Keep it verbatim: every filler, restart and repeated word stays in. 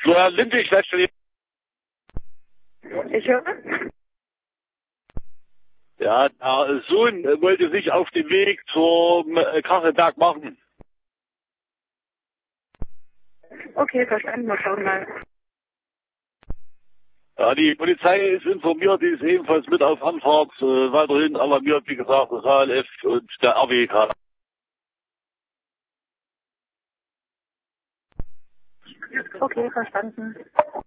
Florian Lindig, letzte. Ich höre. Ja, der Sohn wollte sich auf den Weg zum Krachenberg machen. Okay, verstanden. Wir schauen mal. Ja, die Polizei ist informiert, die ist ebenfalls mit auf Anfahrt, äh, weiterhin alarmiert, wie gesagt, das H L F und der R W K. Okay, verstanden.